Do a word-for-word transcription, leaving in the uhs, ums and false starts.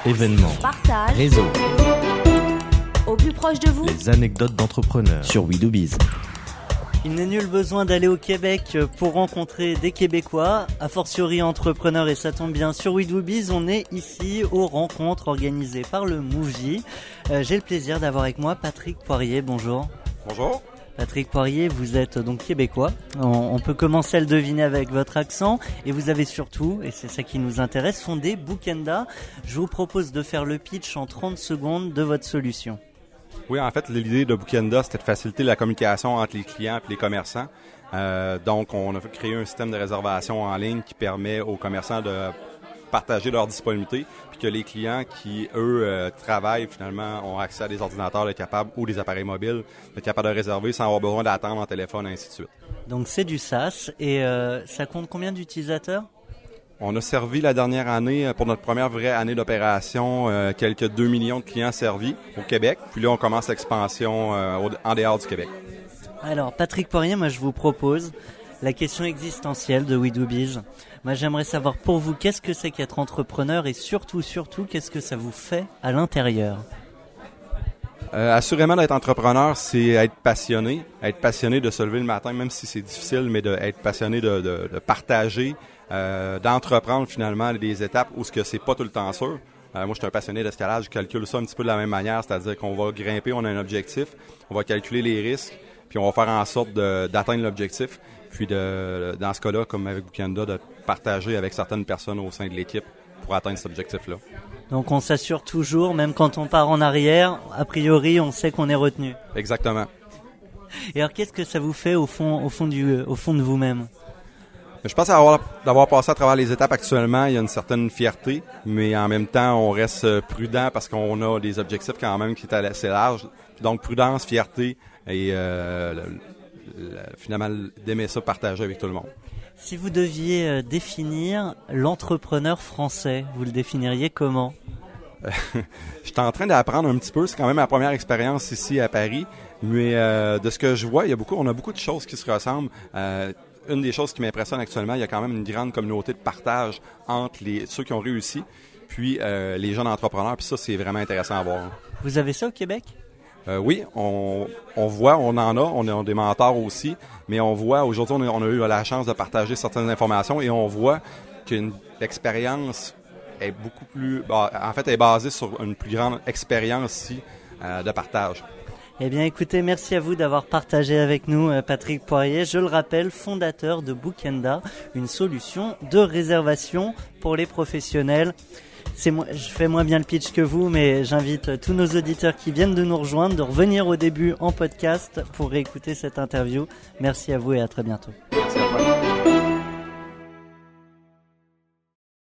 événements, partage, réseau, au plus proche de vous, les anecdotes d'entrepreneurs sur We Do Biz. Il n'est nul besoin d'aller au Québec pour rencontrer des Québécois, a fortiori entrepreneurs, et ça tombe bien, sur We Do Biz, on est ici aux rencontres organisées par le Mouv'. Euh, j'ai le plaisir d'avoir avec moi Patrick Poirier, bonjour. Bonjour. Patrick Poirier, vous êtes donc québécois, on, on peut commencer à le deviner avec votre accent, et vous avez surtout, et c'est ça qui nous intéresse, fondé Bookenda. Je vous propose de faire le pitch en trente secondes de votre solution. Oui, en fait, l'idée de Bookenda, c'était de faciliter la communication entre les clients et les commerçants. Euh, donc, on a créé un système de réservation en ligne qui permet aux commerçants de partager leur disponibilité, puis que les clients qui, eux, euh, travaillent, finalement, ont accès à des ordinateurs de capables ou des appareils mobiles, de capables de réserver sans avoir besoin d'attendre en téléphone, et ainsi de suite. Donc, c'est du SaaS, et euh, ça compte combien d'utilisateurs? On a servi la dernière année, pour notre première vraie année d'opération, euh, quelques deux millions de clients servis au Québec. Puis là, on commence l'expansion euh, au, en dehors du Québec. Alors, Patrick Poirier, moi, je vous propose la question existentielle de We Do Biz. Moi, j'aimerais savoir pour vous, qu'est-ce que c'est qu'être entrepreneur et surtout, surtout, qu'est-ce que ça vous fait à l'intérieur? Euh, assurément, d'être entrepreneur, c'est être passionné. Être passionné de se lever le matin, même si c'est difficile, mais d'être passionné de, de, de partager, euh, d'entreprendre finalement des étapes où ce que c'est pas tout le temps sûr. Euh, moi, je suis un passionné d'escalade, je calcule ça un petit peu de la même manière, c'est-à-dire qu'on va grimper, on a un objectif, on va calculer les risques, puis on va faire en sorte de, d'atteindre l'objectif. Puis de, dans ce cas-là, comme avec Bookenda, de partager avec certaines personnes au sein de l'équipe pour atteindre cet objectif-là. Donc on s'assure toujours, même quand on part en arrière, a priori on sait qu'on est retenu. Exactement. Et alors qu'est-ce que ça vous fait au fond, au fond, du, au fond de vous-même? Je pense avoir, d'avoir passé à travers les étapes actuellement, il y a une certaine fierté, mais en même temps on reste prudent parce qu'on a des objectifs quand même qui sont assez larges. Donc prudence, fierté et euh, le, le, finalement d'aimer ça, partager avec tout le monde. Si vous deviez euh, définir l'entrepreneur français, vous le définiriez comment? Je suis en train d'apprendre un petit peu, c'est quand même ma première expérience ici à Paris, mais euh, de ce que je vois, il y a beaucoup, on a beaucoup de choses qui se ressemblent. Euh, une des choses qui m'impressionne actuellement, il y a quand même une grande communauté de partage entre les ceux qui ont réussi, puis euh, les jeunes entrepreneurs, puis ça c'est vraiment intéressant à voir. Vous avez ça au Québec? Euh, oui, on, on voit, on en a, on a des mentors aussi, mais on voit, aujourd'hui, on a, on a eu la chance de partager certaines informations et on voit qu'une expérience est beaucoup plus, bah, en fait, est basée sur une plus grande expérience ici euh, de partage. Eh bien, écoutez, merci à vous d'avoir partagé avec nous, Patrick Poirier. Je le rappelle, fondateur de Bookenda, une solution de réservation pour les professionnels. C'est moi, je fais moins bien le pitch que vous, mais j'invite tous nos auditeurs qui viennent de nous rejoindre de revenir au début en podcast pour réécouter cette interview. Merci à vous et à très bientôt. Merci à toi.